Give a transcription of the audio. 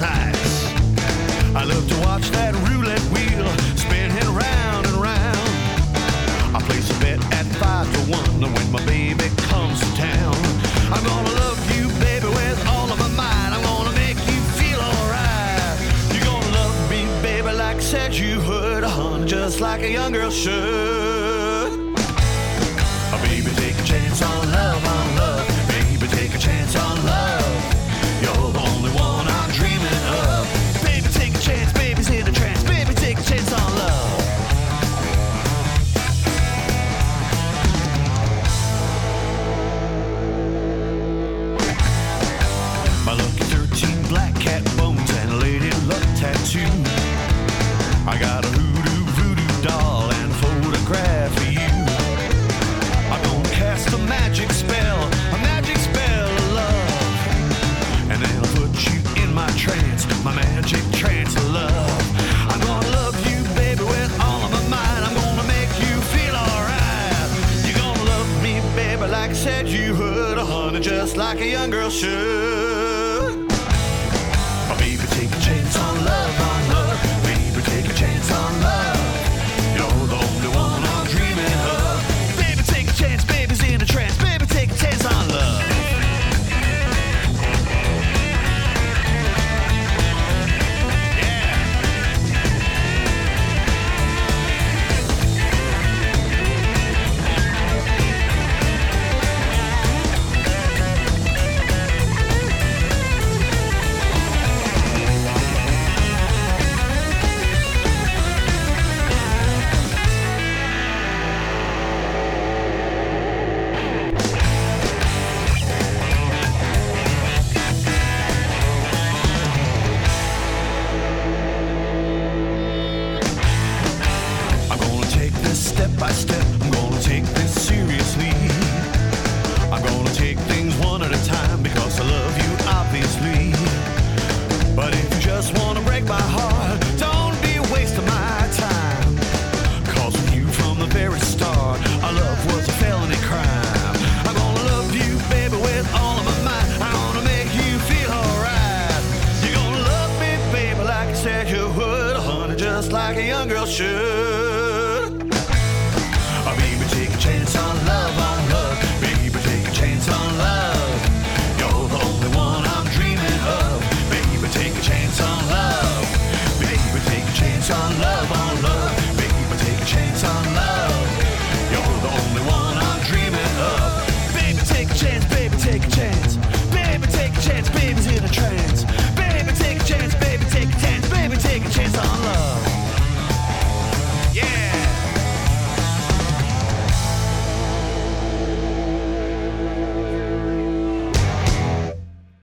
sights. I love to watch that roulette wheel spinning round and round. I place a bet at 5-1 when my baby comes to town. I'm gonna love you, baby, with all of my mind. I'm gonna make you feel alright. You're gonna love me, baby, like I said you would, honey, just like a young girl should. Baby, take a chance on love, Baby, take a chance on love. You're the only one I'm dreaming of. Baby, take a chance, baby's in a trance. Baby, take a chance on love. My lucky 13 black cat bones and a lady luck tattoo. I got a hoodoo voodoo doll and a photograph of you. Cast a magic spell of love, and then I'll put you in my trance, my magic trance of love. I'm gonna love you, baby, with all of my mind. I'm gonna make you feel alright. You're gonna love me, baby, like I said you would, honey, just like a young girl should. Oh, baby, take a chance on love, Baby, take a chance on love. You're the only one I'm dreaming of. Baby, take a chance, baby's in a trance. Baby, take a chance on love. Step by step, I'm gonna take this seriously. I'm gonna take things one at a time because I love you, obviously. But if you just wanna break my heart, don't be wasting my time. Cause with you from the very start, our love was a felony crime. I'm gonna love you, baby, with all of my mind. I'm gonna make you feel alright. You're gonna love me, baby, like I said you would, honey, just like a young girl should.